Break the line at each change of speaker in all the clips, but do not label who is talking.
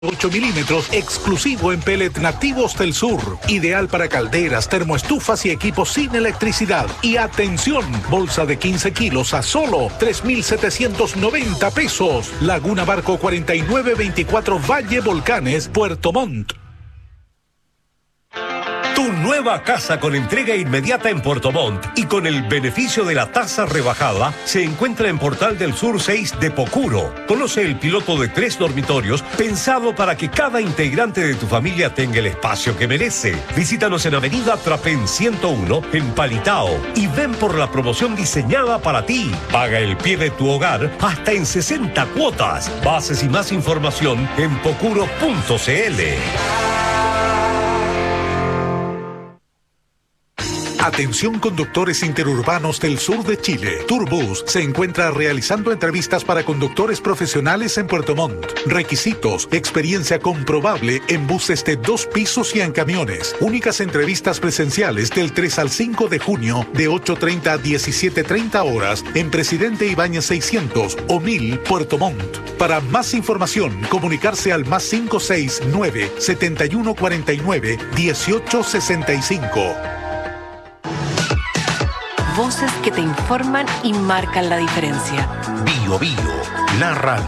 8 milímetros, exclusivo en pellet nativos del sur. Ideal para calderas, termoestufas y equipos sin electricidad. Y atención, bolsa de 15 kilos a solo 3,790 pesos. Laguna Barco 4924 Valle Volcanes, Puerto Montt.
Tu nueva casa con entrega inmediata en Puerto Montt y con el beneficio de la tasa rebajada se encuentra en Portal del Sur 6 de Pocuro. Conoce el piloto de 3 dormitorios pensado para que cada integrante de tu familia tenga el espacio que merece. Visítanos en Avenida Trapén 101 en Palitao y ven por la promoción diseñada para ti. Paga el pie de tu hogar hasta en 60 cuotas. Bases y más información en pocuro.cl.
Atención conductores interurbanos del sur de Chile. Turbus se encuentra realizando entrevistas para conductores profesionales en Puerto Montt. Requisitos: experiencia comprobable en buses de 2 pisos y en camiones. Únicas entrevistas presenciales del 3 al 5 de junio de 8:30 a 17:30 horas en Presidente Ibáñez 600 o 1000 Puerto Montt. Para más información, comunicarse al +569 7149 1865.
Voces que te informan y marcan la diferencia.
Bio Bio, la radio.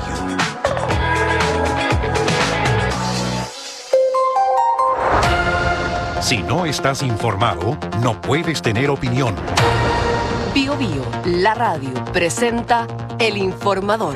Si no estás informado, no puedes tener opinión.
Bio Bio, la radio, presenta El Informador.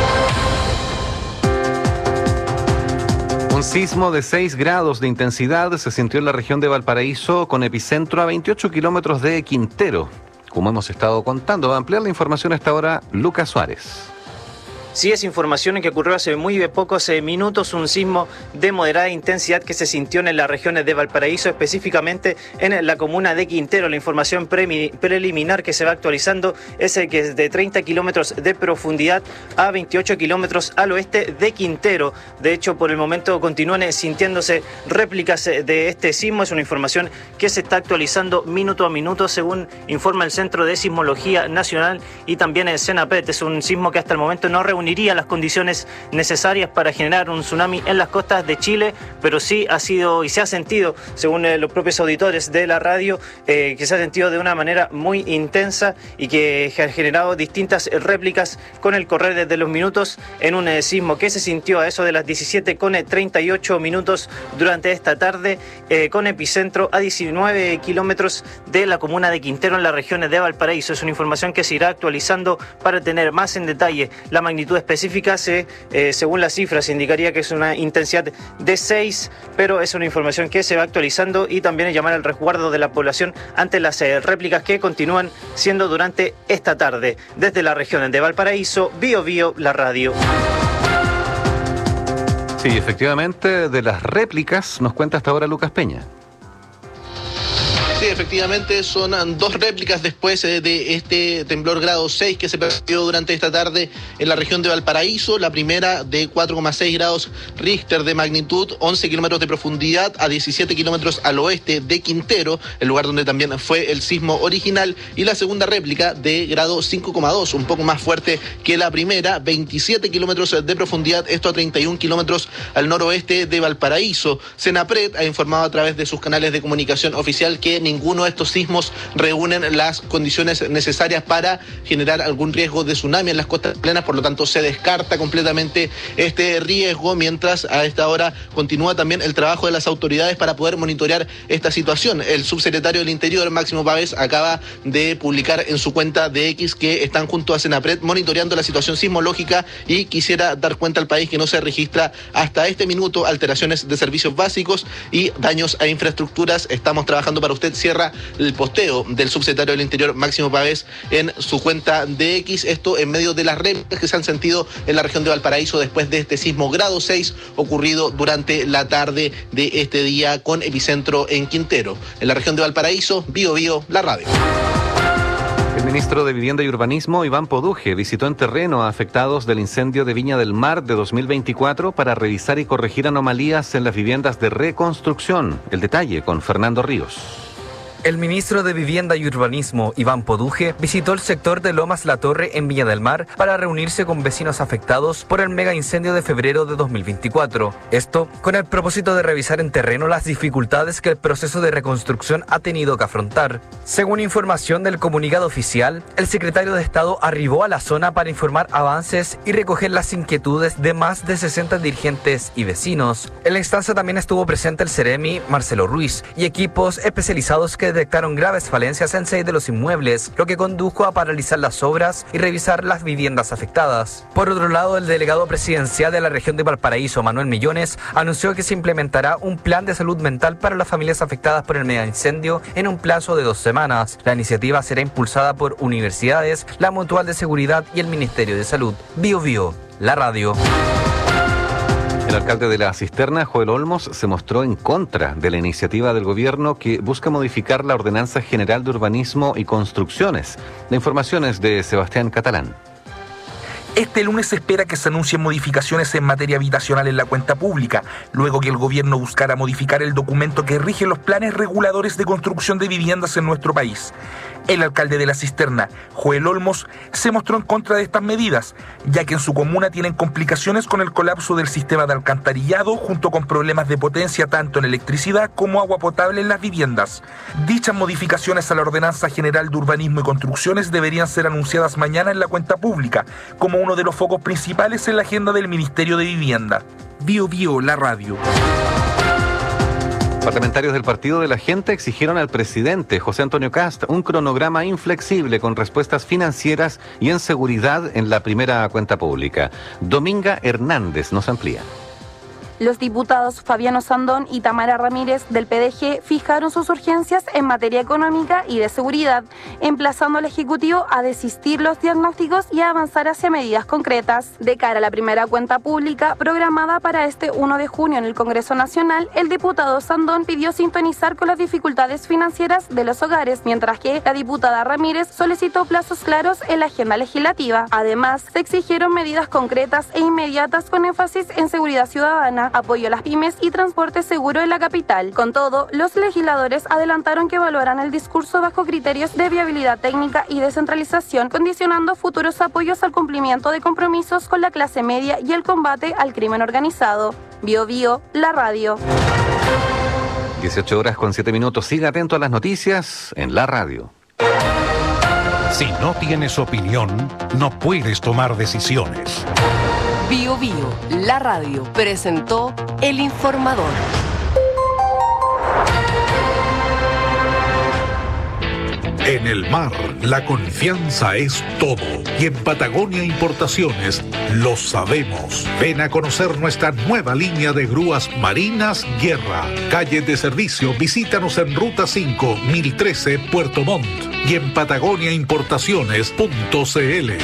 Un sismo de 6 grados de intensidad se sintió en la región de Valparaíso, con epicentro a 28 kilómetros de Quintero. Como hemos estado contando, va a ampliar la información a esta hora Lucas Suárez.
Sí, es información que ocurrió hace muy pocos minutos, un sismo de moderada intensidad que se sintió en las regiones de Valparaíso, específicamente en la comuna de Quintero. La información preliminar que se va actualizando es que es de 30 kilómetros de profundidad a 28 kilómetros al oeste de Quintero. De hecho, por el momento continúan sintiéndose réplicas de este sismo. Es una información que se está actualizando minuto a minuto, según informa el Centro de Sismología Nacional y también el CENAPET. Es un sismo que hasta el momento no reuniría las condiciones necesarias para generar un tsunami en las costas de Chile, pero sí ha sido y se ha sentido, según los propios auditores de la radio, que se ha sentido de una manera muy intensa y que ha generado distintas réplicas con el correr de los minutos en un sismo que se sintió a eso de las 17:38 minutos durante esta tarde, con epicentro a 19 kilómetros de la comuna de Quintero en las regiones de Valparaíso. Es una información que se irá actualizando para tener más en detalle la magnitud específica. Según las cifras indicaría que es una intensidad de 6, pero es una información que se va actualizando y también es llamar al resguardo de la población ante las réplicas que continúan siendo durante esta tarde. Desde la región de Valparaíso, Bio Bio, la radio.
Sí, efectivamente, de las réplicas nos cuenta hasta ahora Lucas Peña.
Sí, efectivamente son 2 réplicas después de este temblor grado 6 que se percibió durante esta tarde en la región de Valparaíso. La primera de 4,6 grados Richter de magnitud, 11 kilómetros de profundidad a 17 kilómetros al oeste de Quintero, el lugar donde también fue el sismo original. Y la segunda réplica de grado 5,2, un poco más fuerte que la primera, 27 kilómetros de profundidad, esto a 31 kilómetros al noroeste de Valparaíso. CENAPRED ha informado a través de sus canales de comunicación oficial que ninguno de estos sismos reúnen las condiciones necesarias para generar algún riesgo de tsunami en las costas chilenas, por lo tanto se descarta completamente este riesgo, mientras a esta hora continúa también el trabajo de las autoridades para poder monitorear esta situación. El subsecretario del Interior, Máximo Pavés, acaba de publicar en su cuenta de X que están junto a CENAPRED monitoreando la situación sismológica y quisiera dar cuenta al país que no se registra hasta este minuto alteraciones de servicios básicos y daños a infraestructuras. Estamos trabajando para usted, cierra el posteo del subsecretario del Interior, Máximo Pavés, en su cuenta de X. Esto en medio de las réplicas que se han sentido en la región de Valparaíso después de este sismo grado 6 ocurrido durante la tarde de este día con epicentro en Quintero. En la región de Valparaíso, Bio Bio, la radio.
El ministro de Vivienda y Urbanismo, Iván Poduje, visitó en terreno a afectados del incendio de Viña del Mar de 2024 para revisar y corregir anomalías en las viviendas de reconstrucción. El detalle con Fernando Ríos.
El ministro de Vivienda y Urbanismo, Iván Poduje, visitó el sector de Lomas La Torre en Viña del Mar para reunirse con vecinos afectados por el mega incendio de febrero de 2024. Esto con el propósito de revisar en terreno las dificultades que el proceso de reconstrucción ha tenido que afrontar. Según información del comunicado oficial, el secretario de Estado arribó a la zona para informar avances y recoger las inquietudes de más de 60 dirigentes y vecinos. En la instancia también estuvo presente el Ceremi, Marcelo Ruiz, y equipos especializados que detectaron graves falencias en 6 de los inmuebles, lo que condujo a paralizar las obras y revisar las viviendas afectadas. Por otro lado, el delegado presidencial de la región de Valparaíso, Manuel Millones, anunció que se implementará un plan de salud mental para las familias afectadas por el mega incendio en un plazo de 2 semanas. La iniciativa será impulsada por universidades, la Mutual de Seguridad y el Ministerio de Salud. Bio Bio, la radio.
El alcalde de La Cisterna, Joel Olmos, se mostró en contra de la iniciativa del gobierno que busca modificar la Ordenanza General de Urbanismo y Construcciones. La información es de Sebastián Catalán.
Este lunes se espera que se anuncien modificaciones en materia habitacional en la cuenta pública, luego que el gobierno buscara modificar el documento que rige los planes reguladores de construcción de viviendas en nuestro país. El alcalde de La Cisterna, Joel Olmos, se mostró en contra de estas medidas, ya que en su comuna tienen complicaciones con el colapso del sistema de alcantarillado junto con problemas de potencia tanto en electricidad como agua potable en las viviendas. Dichas modificaciones a la Ordenanza General de Urbanismo y Construcciones deberían ser anunciadas mañana en la cuenta pública, como uno de los focos principales en la agenda del Ministerio de Vivienda. Bio Bio, la radio.
Parlamentarios del Partido de la Gente exigieron al presidente José Antonio Kast un cronograma inflexible con respuestas financieras y en seguridad en la primera cuenta pública. Dominga Hernández nos amplía.
Los diputados Fabiano Sandón y Tamara Ramírez del PDG fijaron sus urgencias en materia económica y de seguridad, emplazando al Ejecutivo a desistir los diagnósticos y a avanzar hacia medidas concretas. De cara a la primera cuenta pública programada para este 1 de junio en el Congreso Nacional, el diputado Sandón pidió sintonizar con las dificultades financieras de los hogares, mientras que la diputada Ramírez solicitó plazos claros en la agenda legislativa. Además, se exigieron medidas concretas e inmediatas con énfasis en seguridad ciudadana, apoyo a las pymes y transporte seguro en la capital. Con todo, los legisladores adelantaron que evaluarán el discurso bajo criterios de viabilidad técnica y descentralización, condicionando futuros apoyos al cumplimiento de compromisos con la clase media y el combate al crimen organizado. Bio Bio, la radio.
18 horas con 7 minutos. Siga atento a las noticias en la radio.
Si no tienes opinión, no puedes tomar decisiones.
Bio Bio, la radio, presentó El Informador.
En el mar, la confianza es todo. Y en Patagonia Importaciones lo sabemos. Ven a conocer nuestra nueva línea de grúas marinas Guerra. Calle de servicio, visítanos en Ruta 5, 1013, Puerto Montt. Y en patagoniaimportaciones.cl.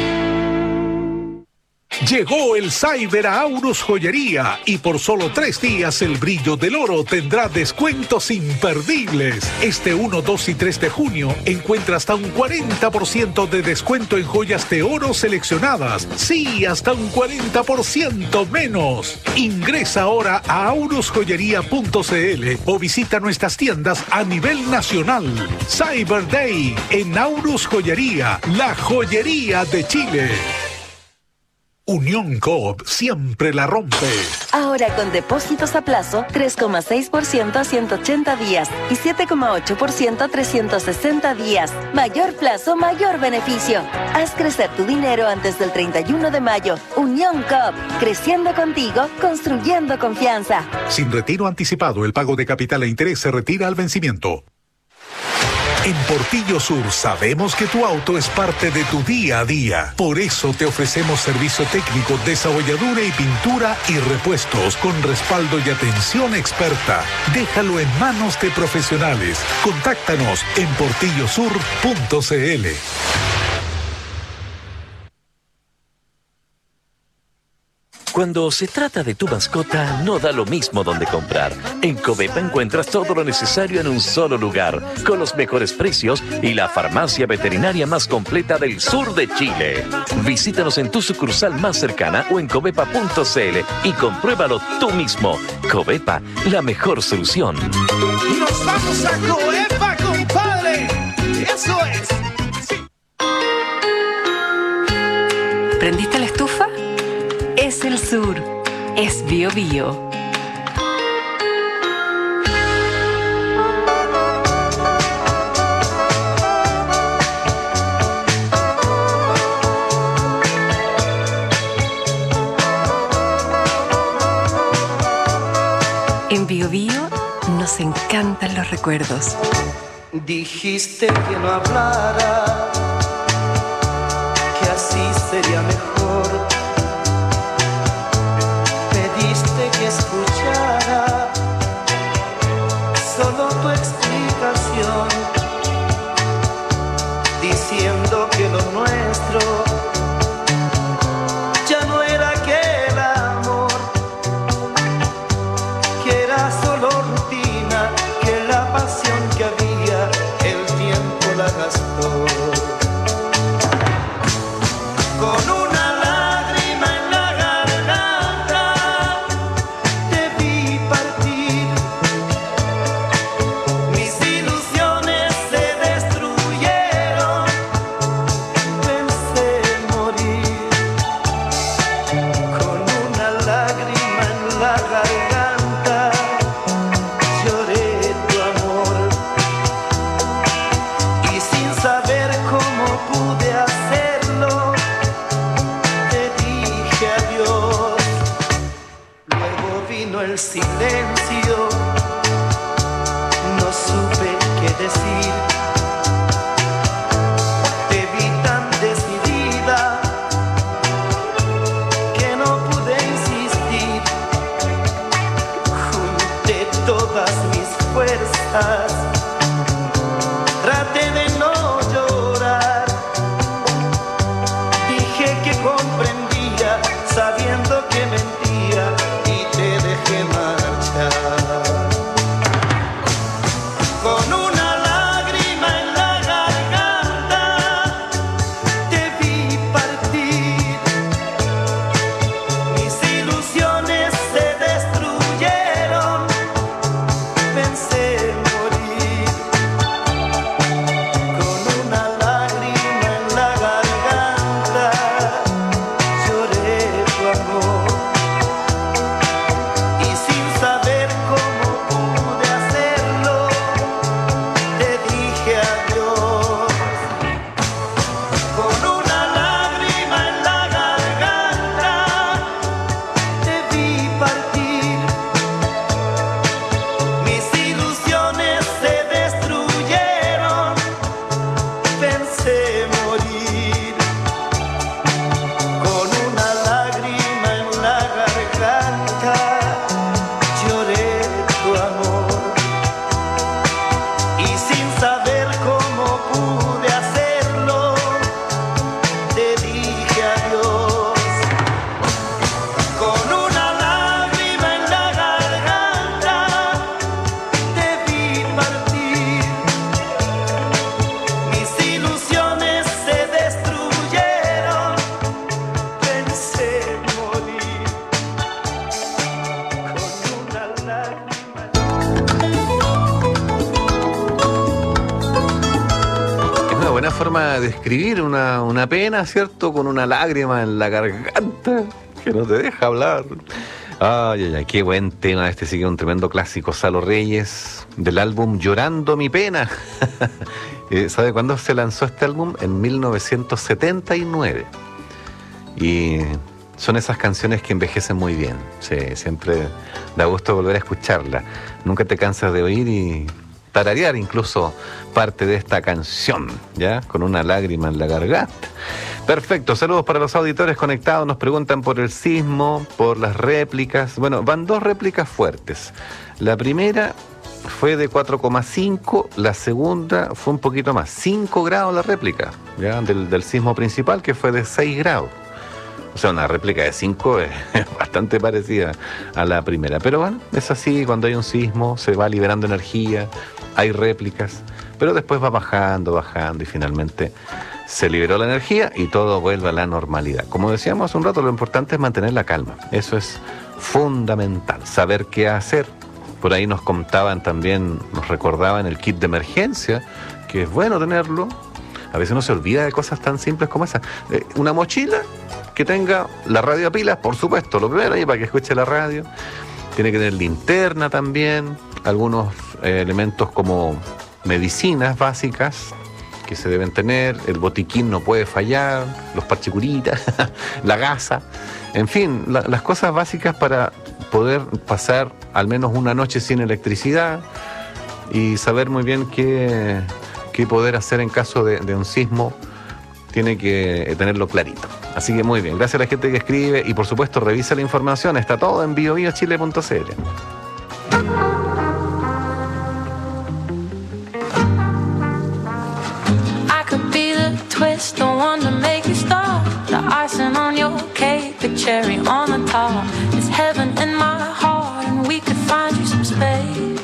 Llegó el Cyber a Aurus Joyería y por solo 3 días el brillo del oro tendrá descuentos imperdibles. Este 1, 2 y 3 de junio encuentra hasta un 40% de descuento en joyas de oro seleccionadas. Sí, hasta un 40% menos. Ingresa ahora a aurusjoyería.cl o visita nuestras tiendas a nivel nacional. Cyber Day en Aurus Joyería, la joyería de Chile. Unión Coop siempre la rompe.
Ahora con depósitos a plazo 3,6% a 180 días y 7,8% a 360 días. Mayor plazo, mayor beneficio. Haz crecer tu dinero antes del 31 de mayo. Unión Coop, creciendo contigo, construyendo confianza.
Sin retiro anticipado, el pago de capital e interés se retira al vencimiento. En Portillo Sur sabemos que tu auto es parte de tu día a día. Por eso te ofrecemos servicio técnico, desabolladura y pintura y repuestos con respaldo y atención experta. Déjalo en manos de profesionales. Contáctanos en portillosur.cl.
Cuando se trata de tu mascota, no da lo mismo donde comprar. En Covepa encuentras todo lo necesario en un solo lugar, con los mejores precios y la farmacia veterinaria más completa del sur de Chile. Visítanos en tu sucursal más cercana o en covepa.cl y compruébalo tú mismo. Covepa, la mejor solución.
¡Nos vamos a Covepa con Eso es. Sí.
¿Prendiste la estufa? Es el sur. Es Bio Bio. En Bio Bio nos encantan los recuerdos.
Dijiste que no hablara, que así sería mejor. Pediste que escuchara solo tu explicación, diciendo que lo nuestro ya no era aquel amor, que era solo rutina, que la pasión que había el tiempo la gastó. Con una lágrima en la garganta te vi partir, mis ilusiones se destruyeron, pensé morir. Con una lágrima en la garganta lloré tu amor, y sin saber cómo pude hacerlo te dije adiós. Luego vino el silencio, no supe qué decir. Te vi tan decidida que no pude insistir. Junté todas mis fuerzas, traté de no llorar. Dije que comprendía, sabiendo que mentía, y te dejé marchar. Con una lágrima en la garganta te vi partir, mis ilusiones se destruyeron, pensé morir. Con una lágrima en la garganta lloré tu amor, y sin saber cómo pude hacerlo te dije adiós. Con una lágrima en la garganta te vi partir, mis ilusiones se destruyeron, pensé morir. Con una lágrima en la garganta lloré tu amor, y sin saber cómo pude hacerlo te dije adiós. Con una lágrima en la garganta te vi partir, mis ilusiones se destruyeron, pensé morir. Con una lágrima.
Es una buena forma de describir una pena, ¿cierto? Con una lágrima en la garganta que no te deja hablar. Ay, ay, ay, qué buen tema. Este sí que es un tremendo clásico. Salo Reyes, del álbum Llorando mi pena. ¿Sabe cuándo se lanzó este álbum? En 1979. Y son esas canciones que envejecen muy bien. Sí, siempre da gusto volver a escucharla. Nunca te cansas de oír y tararear incluso parte de esta canción, ¿ya? Con una lágrima en la garganta. Perfecto, saludos para los auditores conectados. Nos preguntan por el sismo, por las réplicas. Bueno, van dos réplicas fuertes. La primera fue de 4,5, la segunda fue un poquito más, 5 grados la réplica, ¿ya? Del sismo principal, que fue de 6 grados. O sea, una réplica de 5 es bastante parecida a la primera. Pero bueno, es así, cuando hay un sismo se va liberando energía, hay réplicas, pero después va bajando y finalmente se liberó la energía y todo vuelve a la normalidad. Como decíamos hace un rato, lo importante es mantener la calma. Eso es fundamental, saber qué hacer. Por ahí nos contaban también, nos recordaban el kit de emergencia que es bueno tenerlo. A veces uno se olvida de cosas tan simples como esa. Una mochila que tenga la radio a pilas, por supuesto, lo primero, ahí para que escuche la radio. Tiene que tener linterna también, algunos elementos como medicinas básicas que se deben tener, el botiquín no puede fallar, los parchicuritas, la gasa, en fin, las cosas básicas para poder pasar al menos una noche sin electricidad y saber muy bien qué poder hacer en caso de un sismo. Tiene que tenerlo clarito. Así que muy bien, gracias a la gente que escribe y por supuesto revisa la información, está todo en biobiochile.cl.
Twist, the one to make you stop. The icing on your cake, the cherry on the top. It's heaven in my heart, and we could find you some space.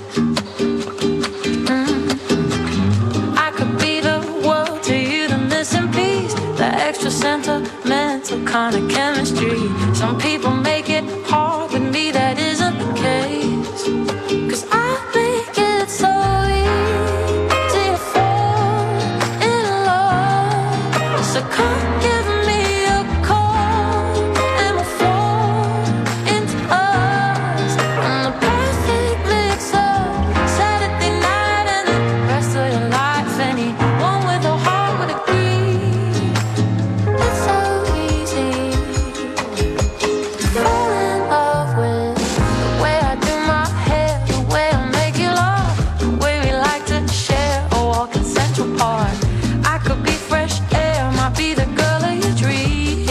I could be the world to you, the missing piece, the extra sentimental kind of chemistry. Some people make it hard, with me that isn't the case. 'Cause I make it so easy to fall in love. So come give me a call and we'll fall into us. I'm the perfect mix of Saturday night and the rest of your life. Anyone with a heart would agree. It's so easy to fall in love with the way I do my hair, the way I make you laugh, the way we like to share a walk in Central Park. I could be fresh air, might be the girl of your dreams.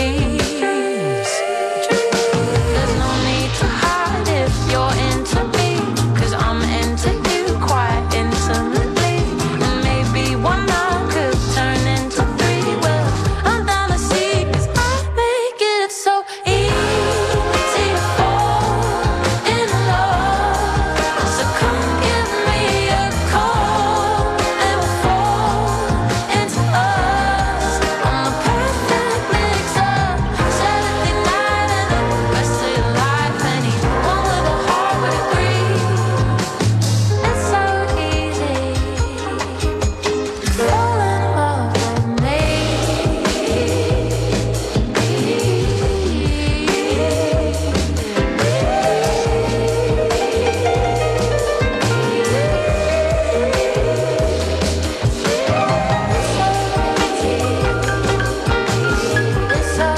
There's no need to hide if you're into me, 'cause I'm into you quite intimately. And maybe one night could turn into three. Well, I'm down to see, 'cause I make it so easy to fall in love. So come give me a call and we'll fall into us. I'm the perfect mix of Saturday night and the rest of your life. Anyone with a heart would agree. It's so easy to fall in love with me. It's so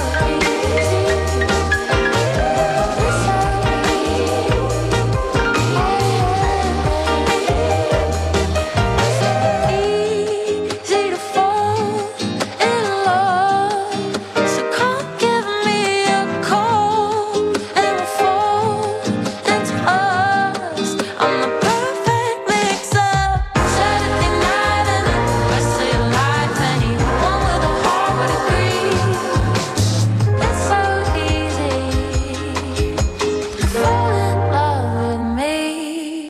easy to fall in love. So come give me a call and we'll fall into us. I'm the perfect mix of Saturday night and the rest of your life. Anyone with a heart would agree. It's so easy to fall in love with me.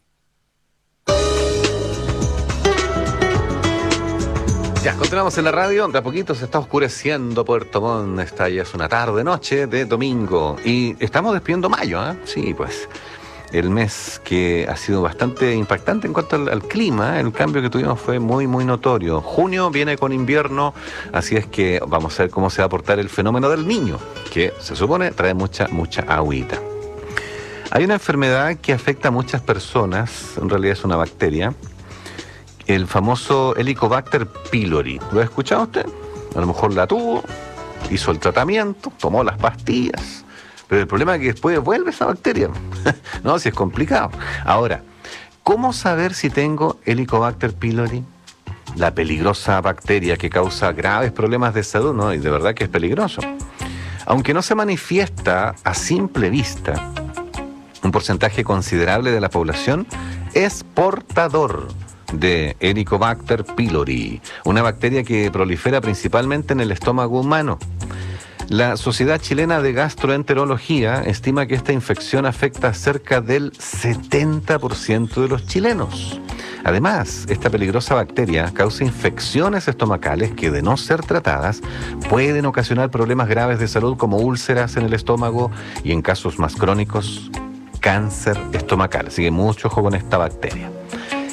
Ya, continuamos en la radio. De a poquito se está oscureciendo Puerto Montt. Esta ya es una tarde-noche de domingo. Y estamos despidiendo mayo, ¿eh? Sí, pues. El mes que ha sido bastante impactante en cuanto al clima. El cambio que tuvimos fue muy, muy notorio. Junio viene con invierno. Así es que vamos a ver cómo se va a portar el fenómeno del Niño, que se supone trae mucha agüita. Hay una enfermedad que afecta a muchas personas. En realidad es una bacteria. El famoso Helicobacter pylori. ¿Lo ha escuchado usted? A lo mejor la tuvo, hizo el tratamiento, tomó las pastillas, pero el problema es que después vuelve esa bacteria. No, si es complicado. Ahora, ¿cómo saber si tengo Helicobacter pylori? La peligrosa bacteria que causa graves problemas de salud, ¿no? Y de verdad que es peligroso. Aunque no se manifiesta a simple vista, un porcentaje considerable de la población es portador de Helicobacter pylori, una bacteria que prolifera principalmente en el estómago humano. La Sociedad Chilena de Gastroenterología estima que esta infección afecta a cerca del 70% de los chilenos. Además, esta peligrosa bacteria causa infecciones estomacales que, de no ser tratadas, pueden ocasionar problemas graves de salud como úlceras en el estómago y, en casos más crónicos, cáncer estomacal. Así que mucho ojo con esta bacteria.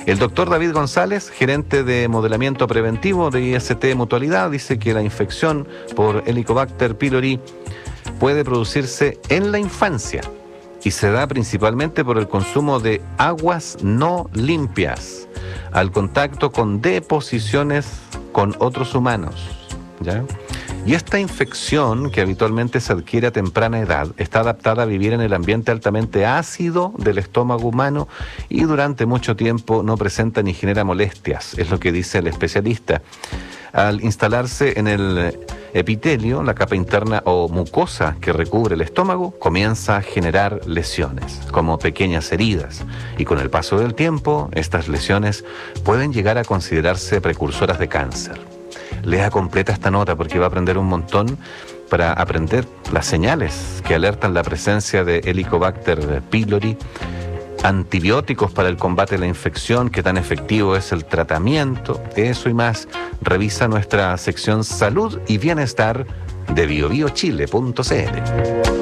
El doctor David González, gerente de modelamiento preventivo de IST Mutualidad, dice que la infección por Helicobacter pylori puede producirse en la infancia y se da principalmente por el consumo de aguas no limpias, al contacto con deposiciones con otros humanos, ¿ya? Y esta infección, que habitualmente se adquiere a temprana edad, está adaptada a vivir en el ambiente altamente ácido del estómago humano y durante mucho tiempo no presenta ni genera molestias, es lo que dice el especialista. Al instalarse en el epitelio, la capa interna o mucosa que recubre el estómago, comienza a generar lesiones, como pequeñas heridas. Y con el paso del tiempo, estas lesiones pueden llegar a considerarse precursoras de cáncer. Lea completa esta nota porque va a aprender un montón para aprender las señales que alertan la presencia de Helicobacter pylori, antibióticos para el combate de la infección, qué tan efectivo es el tratamiento, eso y más. Revisa nuestra sección Salud y Bienestar de biobiochile.cl.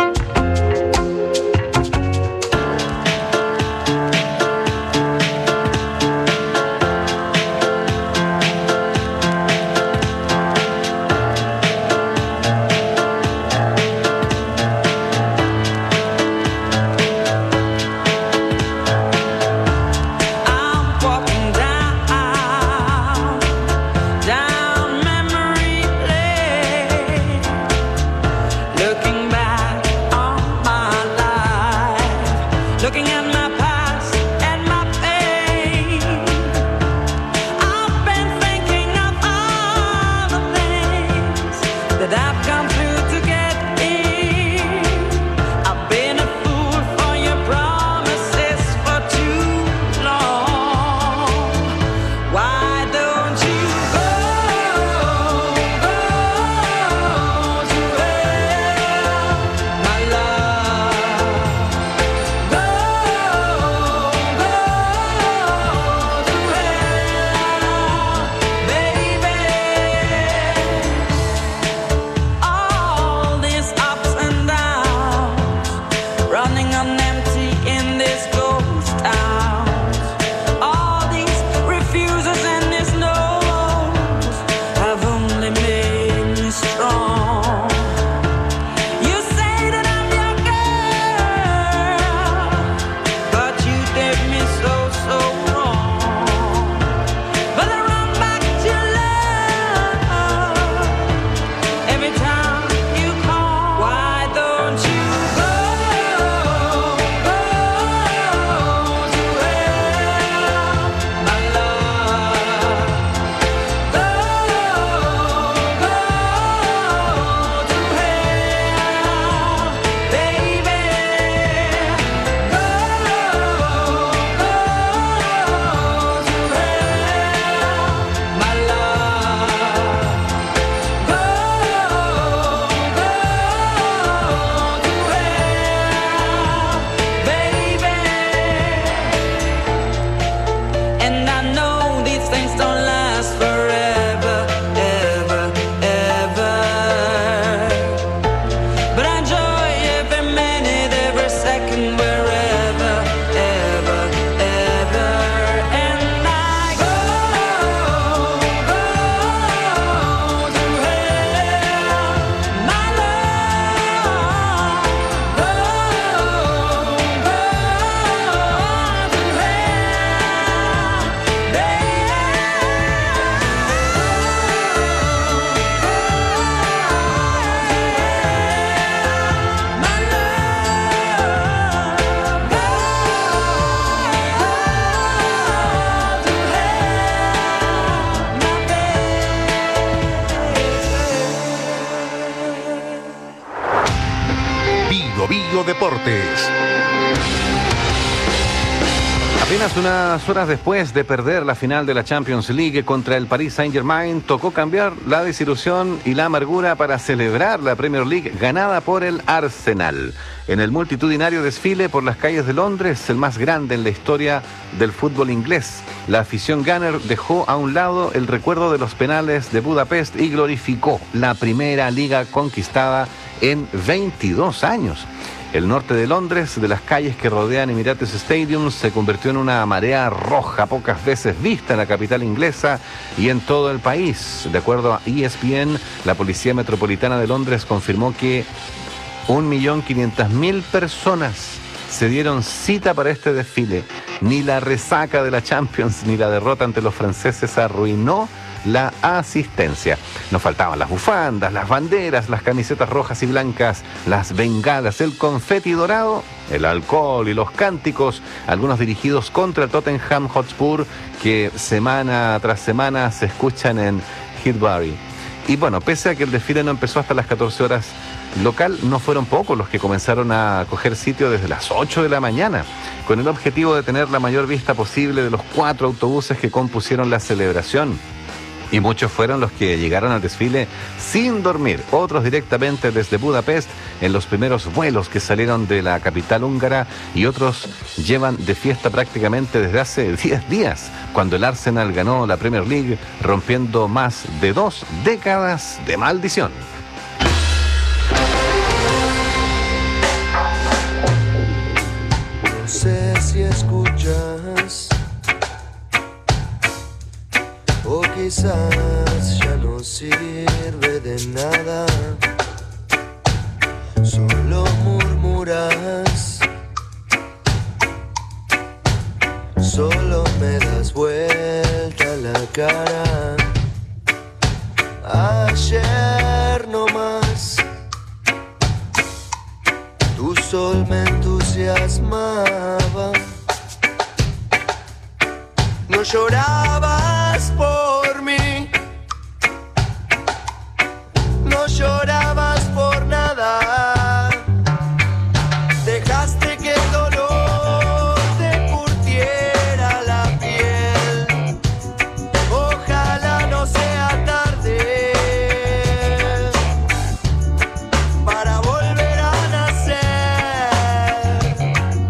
Deportes.
Apenas unas horas después de perder la final de la Champions League contra el Paris Saint-Germain, tocó cambiar la desilusión y la amargura para celebrar la Premier League ganada por el Arsenal. En el multitudinario desfile por las calles de Londres, el más grande en la historia del fútbol inglés, la afición Gunner dejó a un lado el recuerdo de los penales de Budapest y glorificó la primera liga conquistada en 22 años. El norte de Londres, de las calles que rodean Emirates Stadium, se convirtió en una marea roja pocas veces vista en la capital inglesa y en todo el país. De acuerdo a ESPN, la Policía Metropolitana de Londres confirmó que 1.500.000 personas se dieron cita para este desfile. Ni la resaca de la Champions ni la derrota ante los franceses arruinó la asistencia. Nos faltaban las bufandas, las banderas, las camisetas rojas y blancas, las bengalas, el confeti dorado, el alcohol y los cánticos, algunos dirigidos contra el Tottenham Hotspur, que semana tras semana se escuchan en Highbury. Y bueno, pese a que el desfile no empezó hasta las 14 horas local, no fueron pocos los que comenzaron a coger sitio desde las 8 de la mañana, con el objetivo de tener la mayor vista posible de los 4 autobuses que compusieron la celebración. Y muchos fueron los que llegaron al desfile sin dormir, otros directamente desde Budapest en los primeros vuelos que salieron de la capital húngara, y otros llevan de fiesta prácticamente desde hace 10 días, cuando el Arsenal ganó la Premier League, rompiendo más de 2 décadas de maldición.
No sé si escuchas, o quizás ya no sirve de nada, solo murmuras, solo me das vuelta la cara. Ayer no más, tu sol me entusiasmaba, no llorabas por mí, no llorabas por nada, dejaste que el dolor te curtiera la piel, ojalá no sea tarde para volver a nacer,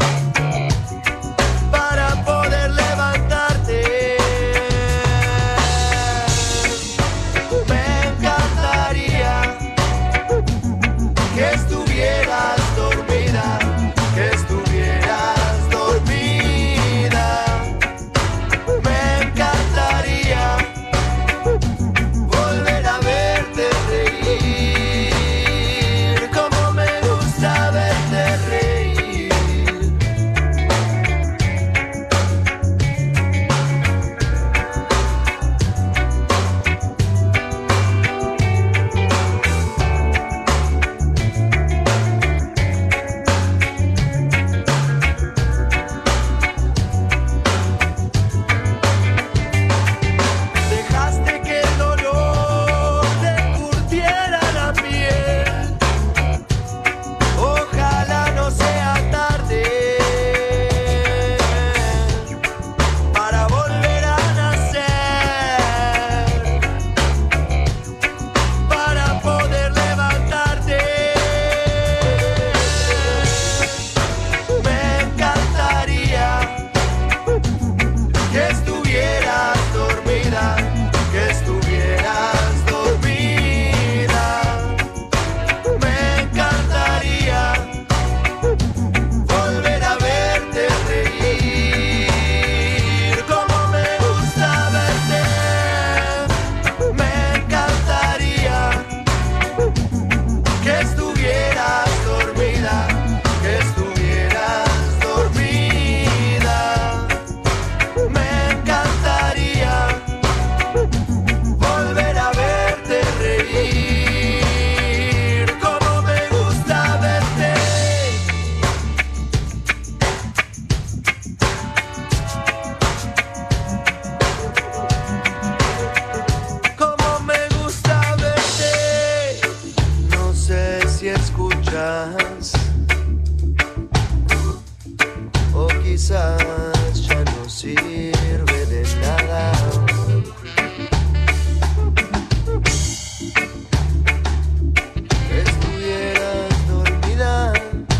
para poder levantarte. Me encantaría que estuvieras dormida, que estuvieras dormida. Me encantaría volver a verte reír, como me gusta verte reír. Dejaste que el dolor te curtiera la piel, ojalá no sea tarde para volver a nacer, para poder levantarte. Me encantaría que estuvieras dormida, que estuvieras dormida. Me encantaría volver a verte reír, como me gusta verte. Me encantaría que estuvieras dormida, que estuvieras dormida. Me encantaría volver a verte reír, como me gusta verte. Como me gusta verte. No sé si escuchas, o quizás ya no sirve de nada. Que estuvieras dormida,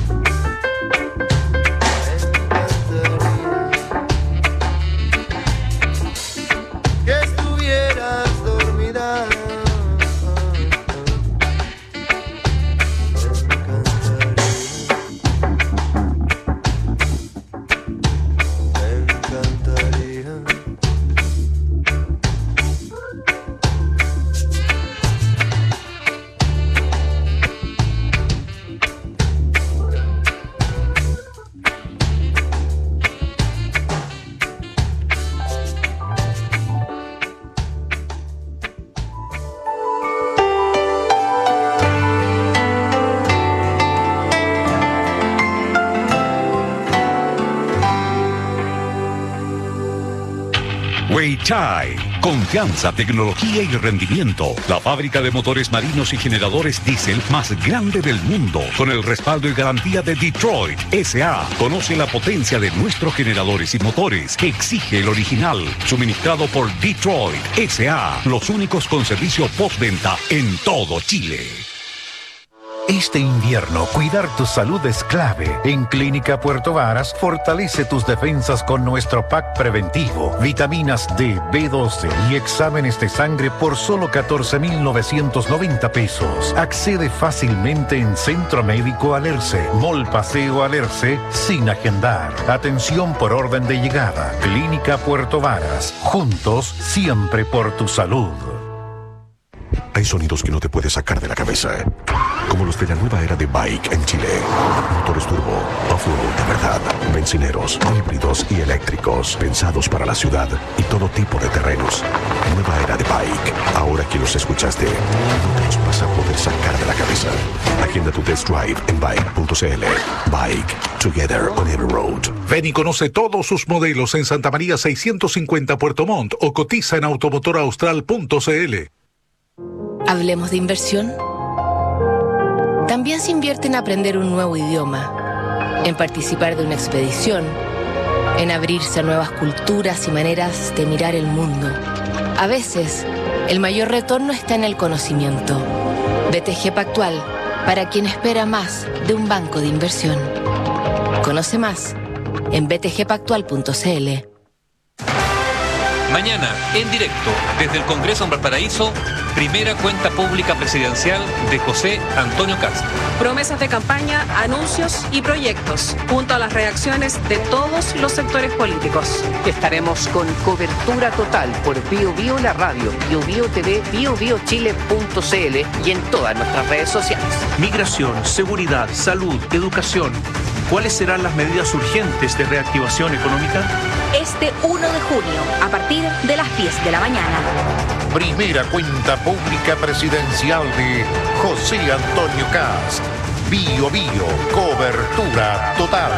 me encantaría. Que estuvieras dormida, me encantaría.
Weichai. Confianza, tecnología y rendimiento. La fábrica de motores marinos y generadores diésel más grande del mundo. Con el respaldo y garantía de Detroit S.A. Conoce la potencia de nuestros generadores y motores que exige el original. Suministrado por Detroit S.A. Los únicos con servicio postventa en todo Chile.
Este invierno, cuidar tu salud es clave. En Clínica Puerto Varas, fortalece tus defensas con nuestro pack preventivo, vitaminas D, B12 y exámenes de sangre por solo 14,990 pesos. Accede fácilmente en Centro Médico Alerce, Mall Paseo Alerce, sin agendar. Atención por orden de llegada. Clínica Puerto Varas. Juntos, siempre por tu salud.
Hay sonidos que no te puedes sacar de la cabeza, como los de la nueva era de Bike en Chile. Motores turbo, off-road de verdad, bencineros, híbridos y eléctricos, pensados para la ciudad y todo tipo de terrenos. Nueva era de Bike. Ahora que los escuchaste, no te los vas a poder sacar de la cabeza. Agenda tu test drive en bike.cl. Bike, together on every road.
Ven y conoce todos sus modelos en Santa María 650 Puerto Montt o cotiza en automotoraustral.cl.
Hablemos de inversión. También se invierte en aprender un nuevo idioma, en participar de una expedición, en abrirse a nuevas culturas y maneras de mirar el mundo. A veces, el mayor retorno está en el conocimiento. BTG Pactual, para quien espera más de un banco de inversión. Conoce más en btgpactual.cl.
Mañana, en directo, desde el Congreso en Valparaíso, primera cuenta pública presidencial de José Antonio Kast.
Promesas de campaña, anuncios y proyectos, junto a las reacciones de todos los sectores políticos.
Estaremos con cobertura total por Bio Bio la radio, Bio Bio TV, biobiochile.cl y en todas nuestras redes sociales.
Migración, seguridad, salud, educación. ¿Cuáles serán las medidas urgentes de reactivación económica?
Este 1 de junio, a partir de las 10 de la mañana.
Primera cuenta pública presidencial de José Antonio Kast. Bio Bio, cobertura total.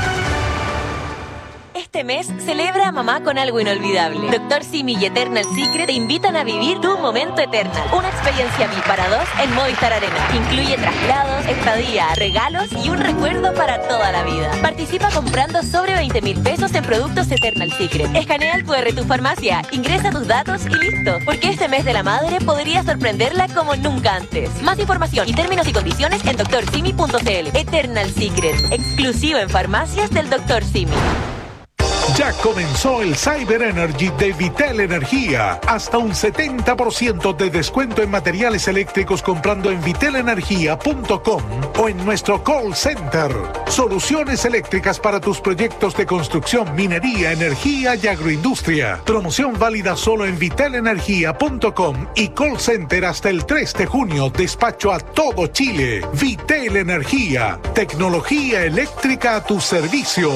Este mes celebra a mamá con algo inolvidable. Dr. Simi y Eternal Secret te invitan a vivir tu momento Eternal. Una experiencia VIP para dos en Movistar Arena. Incluye traslados, estadía, regalos y un recuerdo para toda la vida. Participa comprando sobre 20,000 pesos en productos Eternal Secret. Escanea el QR de tu farmacia, ingresa tus datos y listo. Porque este mes de la madre podría sorprenderla como nunca antes. Más información y términos y condiciones en drsimi.cl. Eternal Secret, exclusivo en farmacias del Dr. Simi.
Ya comenzó el Cyber Energy de Vitel Energía. Hasta un 70% de descuento en materiales eléctricos comprando en vitelenergia.com o en nuestro call center. Soluciones eléctricas para tus proyectos de construcción, minería, energía y agroindustria. Promoción válida solo en vitelenergia.com y call center hasta el 3 de junio. Despacho a todo Chile. Vitel Energía. Tecnología eléctrica a tu servicio.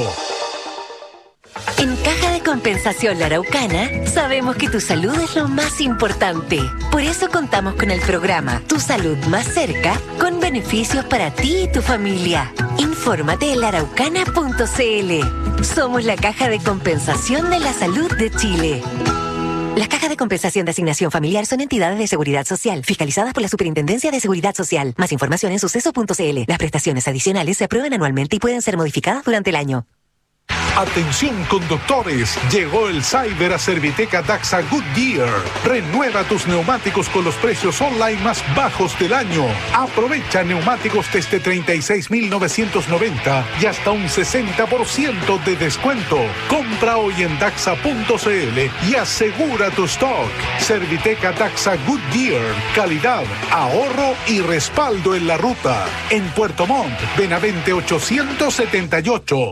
En Caja de Compensación La Araucana, sabemos que tu salud es lo más importante. Por eso contamos con el programa Tu Salud Más Cerca, con beneficios para ti y tu familia. Infórmate en laaraucana.cl. Somos la Caja de Compensación de la Salud de Chile. Las cajas de compensación de asignación familiar son entidades de seguridad social, fiscalizadas por la Superintendencia de Seguridad Social. Más información en suceso.cl. Las prestaciones adicionales se aprueban anualmente y pueden ser modificadas durante el año.
Atención conductores, llegó el Cyber a Serviteca Daxa Goodyear. Renueva tus neumáticos con los precios online más bajos del año. Aprovecha neumáticos desde 36,990 y hasta un 60% de descuento. Compra hoy en daxa.cl y asegura tu stock. Serviteca Daxa Goodyear, calidad, ahorro y respaldo en la ruta. En Puerto Montt, Benavente 878.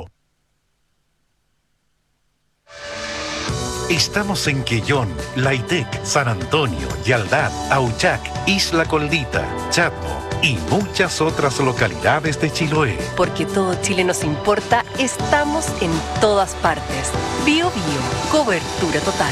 Estamos en Quellón, Laitec, San Antonio, Yaldán, Auchac, Isla Coldita, Chatmo y muchas otras localidades de Chiloé.
Porque todo Chile nos importa, estamos en todas partes. Bio Bio, cobertura total.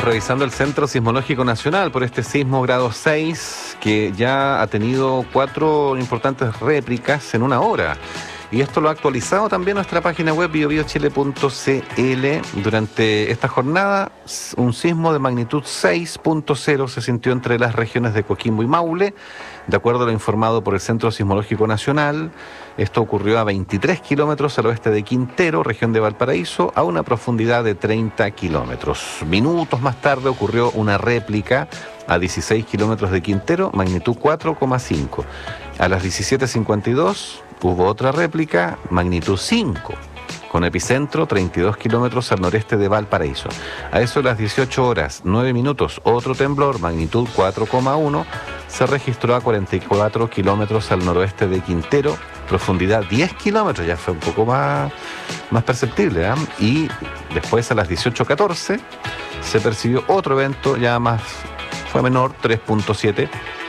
Estamos revisando el Centro Sismológico Nacional por este sismo grado 6 que ya ha tenido 4 importantes réplicas en una hora. Y esto lo ha actualizado también nuestra página web biobiochile.cl. Durante esta jornada, un sismo de magnitud 6.0 se sintió entre las regiones de Coquimbo y Maule. De acuerdo a lo informado por el Centro Sismológico Nacional, esto ocurrió a 23 kilómetros al oeste de Quintero, región de Valparaíso, a una profundidad de 30 kilómetros. Minutos más tarde ocurrió una réplica a 16 kilómetros de Quintero, magnitud 4,5. A las 17:52 hubo otra réplica, magnitud 5, con epicentro 32 kilómetros al noreste de Valparaíso. A eso de las 18 horas, 9 minutos, otro temblor, magnitud 4,1, se registró a 44 kilómetros al noroeste de Quintero, profundidad 10 kilómetros, ya fue un poco más perceptible, ¿eh? Y después a las 18:14 se percibió otro evento ya fue menor, 3.7,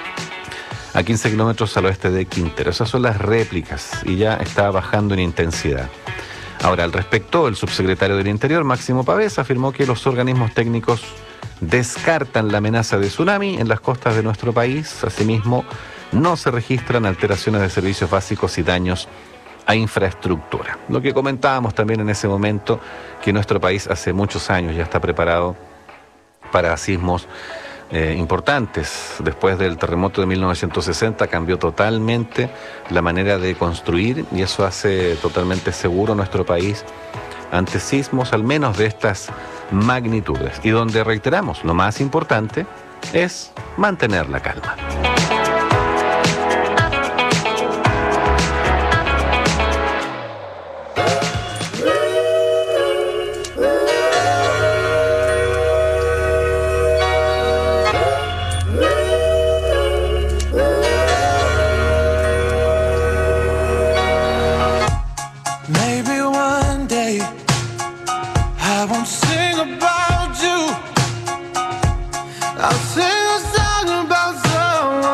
a 15 kilómetros al oeste de Quintero. Esas son las réplicas y ya está bajando en intensidad. Ahora, al respecto, el subsecretario del Interior, Máximo Pavés, afirmó que los organismos técnicos descartan la amenaza de tsunami en las costas de nuestro país. Asimismo, no se registran alteraciones de servicios básicos y daños a infraestructura. Lo que comentábamos también en ese momento, que nuestro país hace muchos años ya está preparado para sismos importantes. Después del terremoto de 1960 cambió totalmente la manera de construir y eso hace totalmente seguro nuestro país ante sismos al menos de estas magnitudes. Y donde reiteramos, lo más importante es mantener la calma.
I'll sing a song about someone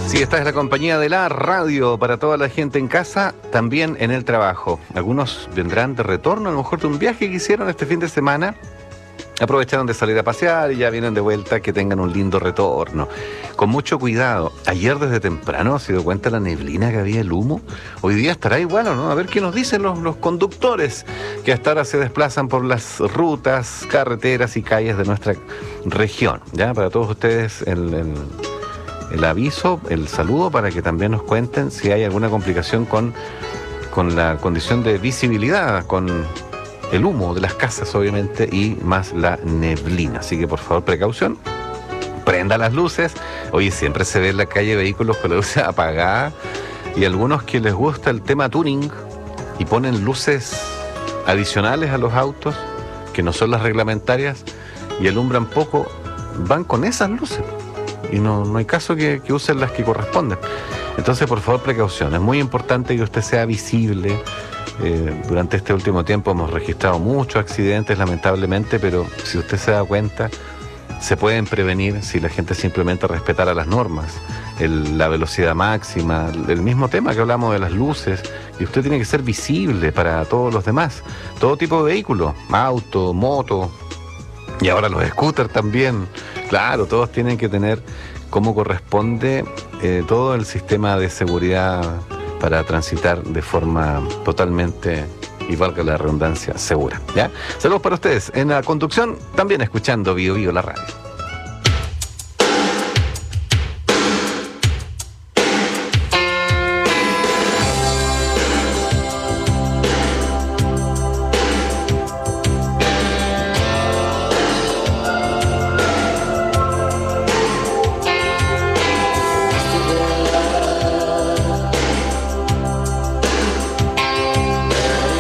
Sí, esta es la compañía de la radio para toda la gente en casa, también en el trabajo. Algunos vendrán de retorno, a lo mejor de un viaje que hicieron este fin de semana. Aprovecharon de salir a pasear y ya vienen de vuelta, que tengan un lindo retorno. Con mucho cuidado. Ayer desde temprano se dio cuenta la neblina que había, el humo. Hoy día estará igual, ¿o no? A ver qué nos dicen los conductores que hasta ahora se desplazan por las rutas, carreteras y calles de nuestra región. Ya, para todos ustedes el aviso, el saludo, para que también nos cuenten si hay alguna complicación con la condición de visibilidad, con el humo de las casas, obviamente, y más la neblina. Así que, por favor, precaución. Prenda las luces. Oye, siempre se ve en la calle vehículos con la luz apagada, y algunos que les gusta el tema tuning y ponen luces adicionales a los autos, que no son las reglamentarias, y alumbran poco, van con esas luces. Y no hay caso que usen las que corresponden. Entonces, por favor, precaución. Es muy importante que usted sea visible. Durante este último tiempo hemos registrado muchos accidentes, lamentablemente, pero si usted se da cuenta, se pueden prevenir si la gente simplemente respetara las normas, la velocidad máxima, el mismo tema que hablamos de las luces, y usted tiene que ser visible para todos los demás, todo tipo de vehículos, auto, moto, y ahora los scooters también. Claro, todos tienen que tener como corresponde todo el sistema de seguridad para transitar de forma totalmente, y valga la redundancia, segura. ¿Ya? Saludos para ustedes en la conducción, también escuchando Bio Bio la radio.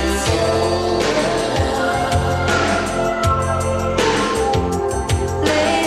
Late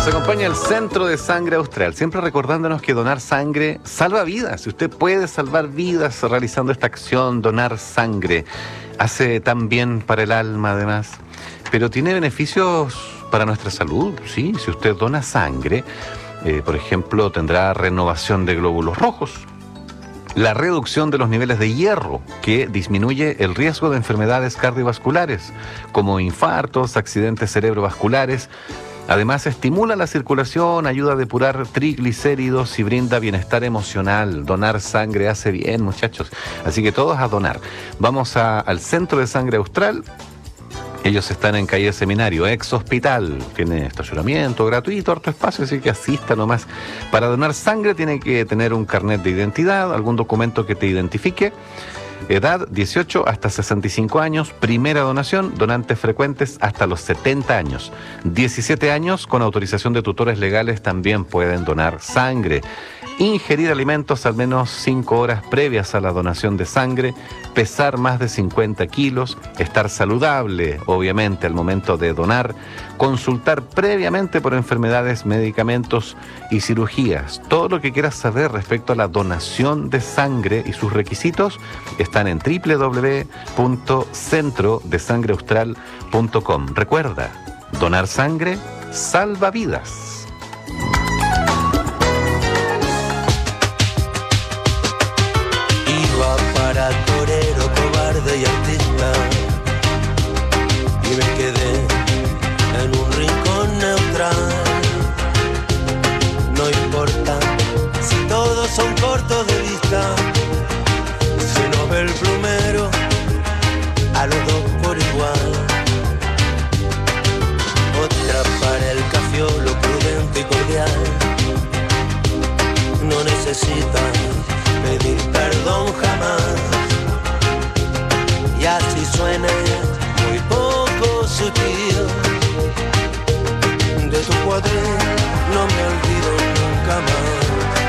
Nos acompaña el Centro de Sangre Austral, siempre recordándonos que donar sangre salva vidas. Si usted puede salvar vidas realizando esta acción, donar sangre, hace tan bien para el alma además, pero tiene beneficios para nuestra salud, sí. Si usted dona sangre, por ejemplo, tendrá renovación de glóbulos rojos, la reducción de los niveles de hierro, que disminuye el riesgo de enfermedades cardiovasculares, como infartos, accidentes cerebrovasculares. Además, estimula la circulación, ayuda a depurar triglicéridos y brinda bienestar emocional. Donar sangre hace bien, muchachos. Así que todos a donar. Vamos al Centro de Sangre Austral. Ellos están en calle Seminario, ex hospital. Tiene estacionamiento gratuito, harto espacio, así que asista nomás. Para donar sangre tiene que tener un carnet de identidad, algún documento que te identifique. Edad 18 hasta 65 años, primera donación, donantes frecuentes hasta los 70 años. 17 años con autorización de tutores legales también pueden donar sangre. Ingerir alimentos al menos 5 horas previas a la donación de sangre, pesar más de 50 kilos, estar saludable, obviamente, al momento de donar, consultar previamente por enfermedades, medicamentos y cirugías. Todo lo que quieras saber respecto a la donación de sangre y sus requisitos están en www.centrodesangreaustral.com. Recuerda, donar sangre salva vidas.
Para torero, cobarde y artista, y me quedé en un rincón neutral. No importa si todos son cortos de vista, si no ve el plumero a los dos por igual. Otra para el cafiolo prudente y cordial, no necesita pedir perdón jamás, y así suena muy poco sutil. De tu cuadril no me olvido nunca más.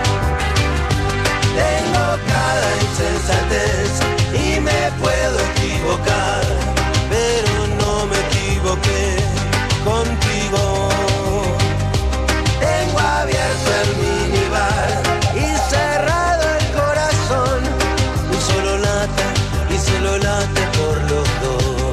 Tengo cada insensatez y me puedo equivocar, pero no me equivoqué contigo. Tengo abierto el minibar y cerrado el corazón, y solo late por los dos.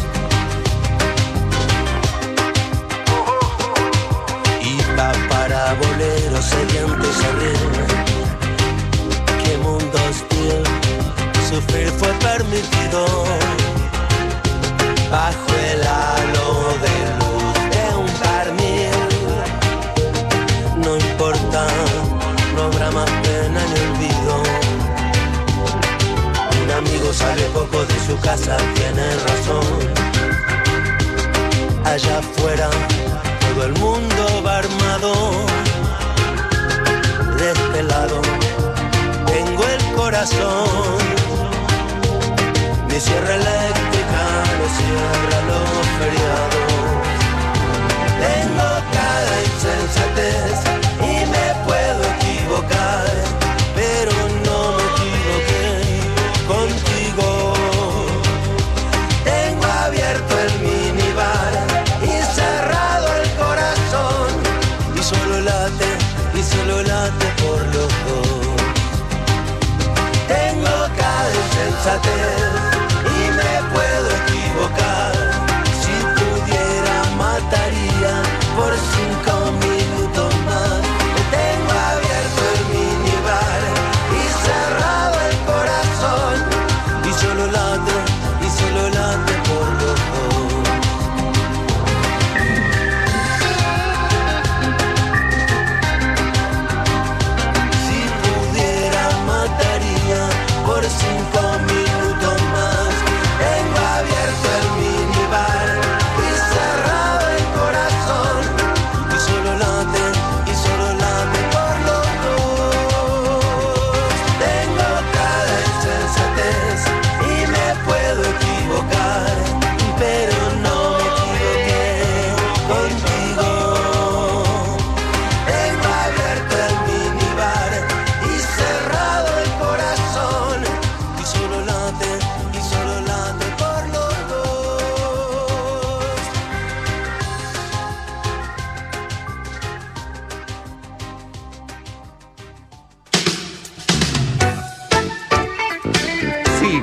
Y va para boleros sedientos a rir. Qué mundo hostil, sufrir fue permitido. Bajo el halo de luz de un barniz, no importa, no habrá más pena ni olvido. Un amigo sale poco de su casa, tiene razón. Allá afuera todo el mundo va armado. De este lado tengo el corazón. Mi sierra eléctrica no cierra los feriados. Tengo cada insensatez y me puedo equivocar, pero no me equivoqué contigo. Tengo abierto el minibar y cerrado el corazón, y solo late por los dos. Tengo cada insensatez y me puedo equivocar. Si pudiera mataría por 5 minutos más. Tengo abierto el minibar y cerrado el corazón, y solo late por los dos. Si pudiera mataría por 5 minutos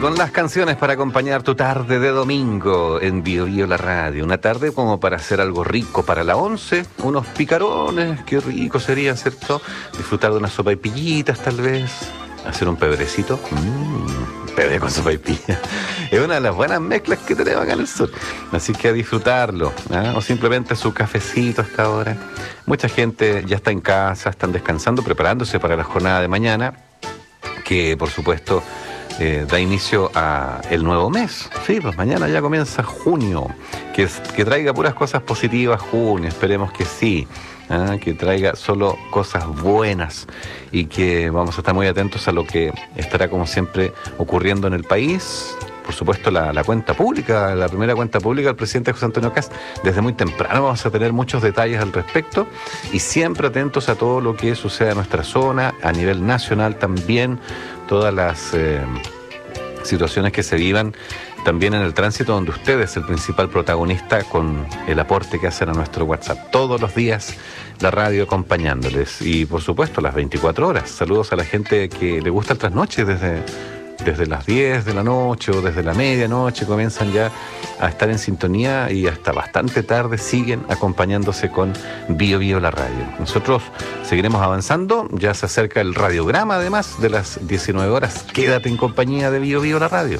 con las canciones para acompañar tu tarde de domingo en Bio Bio la radio. Una tarde como para hacer algo rico para la 11, unos picarones, qué rico sería, ¿cierto? Disfrutar de unas sopaipillitas tal vez, hacer un pebrecito. Pebre con sopaipilla. Es una de las buenas mezclas que tenemos acá en el sur. Así que a disfrutarlo, ¿eh? O simplemente su cafecito a esta hora. Mucha gente ya está en casa, están descansando, preparándose para la jornada de mañana, que por supuesto da inicio a el nuevo mes. Sí, pues mañana ya comienza junio. Que traiga puras cosas positivas junio, esperemos que sí. Que traiga solo cosas buenas y que vamos a estar muy atentos a lo que estará como siempre ocurriendo en el país. Por supuesto la cuenta pública, la primera cuenta pública del presidente José Antonio Kast. Desde muy temprano vamos a tener muchos detalles al respecto y siempre atentos a todo lo que sucede en nuestra zona, a nivel nacional también, todas las situaciones que se vivan también en el tránsito, donde usted es el principal protagonista con el aporte que hacen a nuestro WhatsApp. Todos los días la radio acompañándoles y por supuesto las 24 horas. Saludos a la gente que le gusta el trasnoche desde las 10 de la noche o desde la medianoche comienzan ya a estar en sintonía y hasta bastante tarde siguen acompañándose con Bio Bio la radio. Nosotros seguiremos avanzando, ya se acerca el radiograma además de las 19 horas. Quédate en compañía de Bio Bio la radio.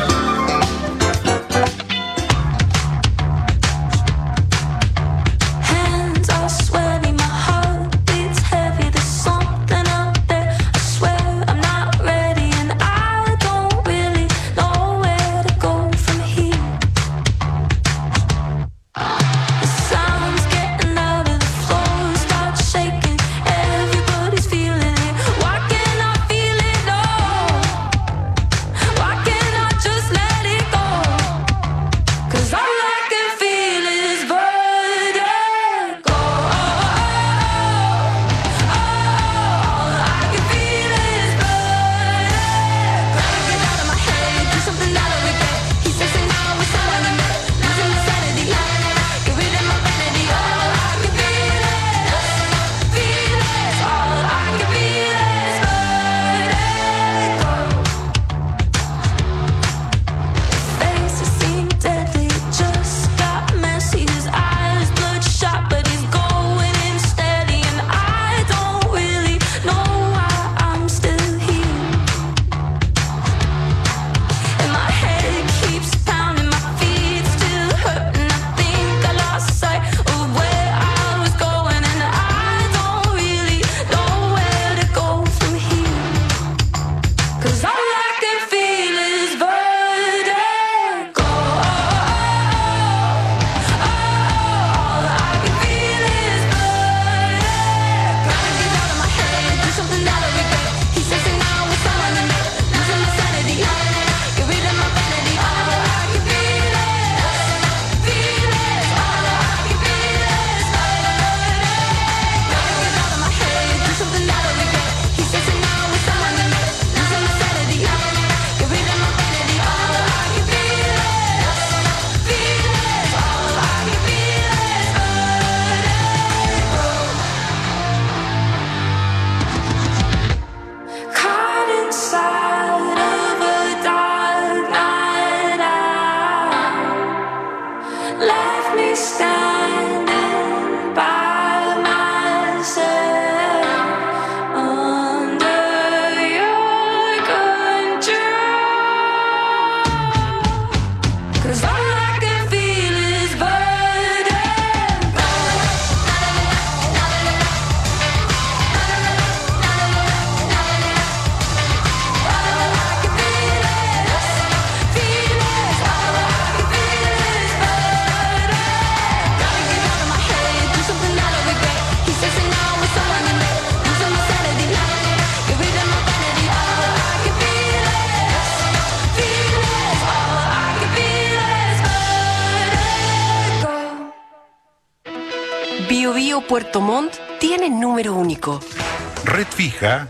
Bio Bio Puerto Montt tiene número único.
Red fija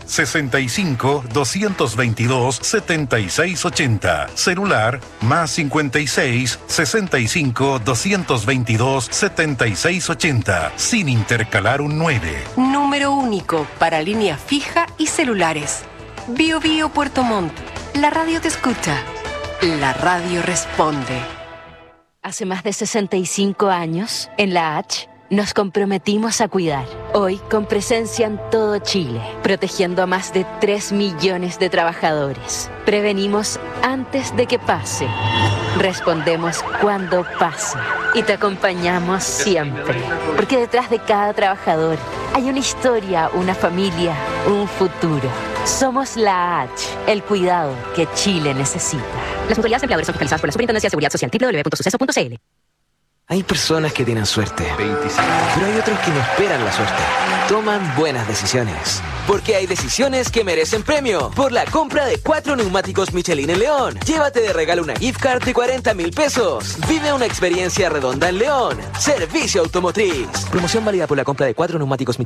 65 222 7680. Celular más 56 65 222 7680. Sin intercalar un 9.
Número único para línea fija y celulares. Bio Bio Puerto Montt. La radio te escucha.
La radio responde.
Hace más de 65 años, en la H, nos comprometimos a cuidar. Hoy, con presencia en todo Chile, protegiendo a más de 3 millones de trabajadores. Prevenimos antes de que pase. Respondemos cuando pase. Y te acompañamos siempre. Porque detrás de cada trabajador hay una historia, una familia, un futuro. Somos la H, el cuidado que Chile necesita.
Las mutualidades empleadores son fiscalizadas por la Superintendencia de Seguridad Social. www.suceso.cl.
Hay personas que tienen suerte, pero hay otros que no esperan la suerte. Toman buenas decisiones. Porque hay decisiones que merecen premio. Por la compra de 4 neumáticos Michelin en León. Llévate de regalo una gift card de 40.000 pesos. Vive una experiencia redonda en León. Servicio Automotriz. Promoción válida por la compra de 4 neumáticos Michelin.